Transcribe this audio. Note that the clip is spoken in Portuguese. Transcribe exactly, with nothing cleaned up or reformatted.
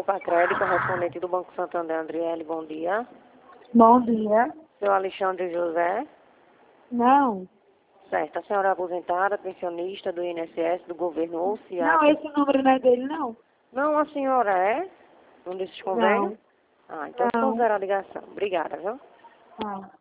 Opa Crédito, correspondente do Banco Santander, Andriele, bom dia. Bom dia. Seu Alexandre José? Não. Certo. A senhora é aposentada, pensionista do I N S S, do governo ou se Não, esse número não é dele, não. Não, a senhora é? Um desses convênios? Não. Ah, então Não. considera a ligação. Obrigada, viu? Não.